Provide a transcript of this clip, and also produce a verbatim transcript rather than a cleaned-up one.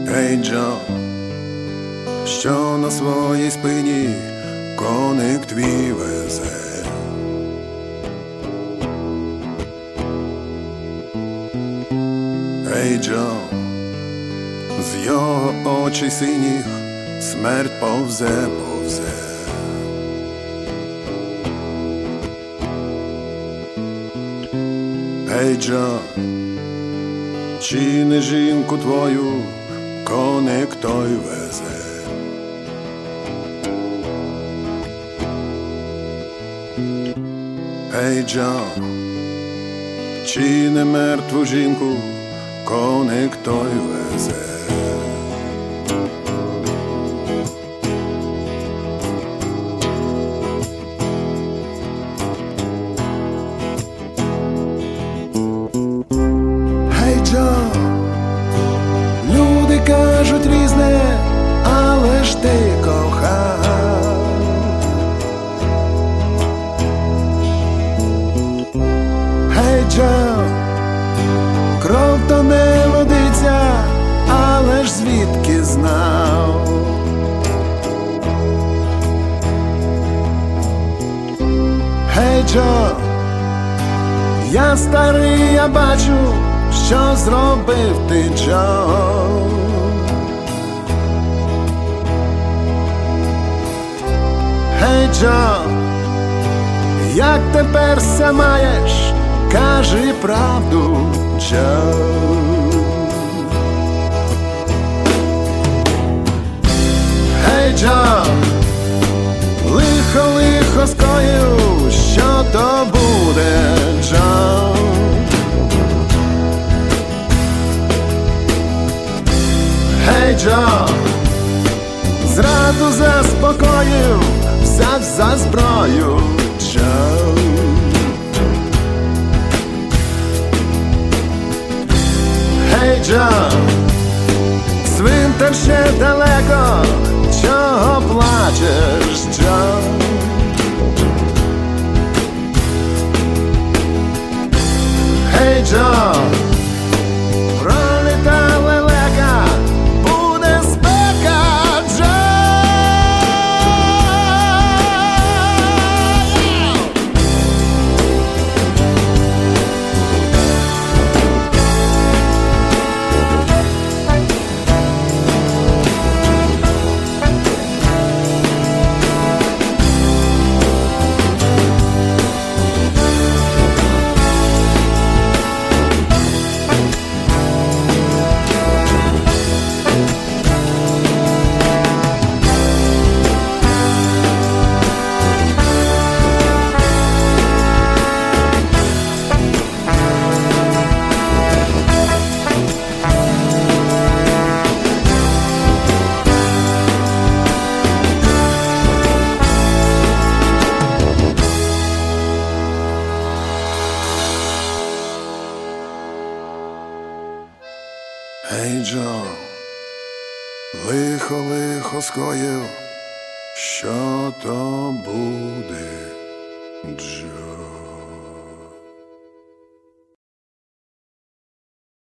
Ей, Джо, що на своїй спині коник твій везе. Ей, Джо, з його очей синіх смерть повзе, повзе. Ей, Джо, чи не жінку твою коник той везе? Ей, Джо, чи не мертву жінку коник той везе? Люди кажуть різне, але ж ти кохав. Гей, Джо, кров то не водиться, але ж звідки знав? Гей, Джо, я старий, я бачу, що зробив ти, Джо. Гей, Джо, як тепер ся маєш, кажи правду, Джо. Гей, Джо, лихо, лихо скоїв, що то буде, Джо? Гей, Джо, зраду заспокоїв, взяв за зброю, Джо. Гей, Джо, цвинтар ще далеко, чого плачеш, Джо? Гей, Джо, проліта лелека, буде спека, Джо. Ей, Джо, лихо, лихо скоїв, що то буде, Джо?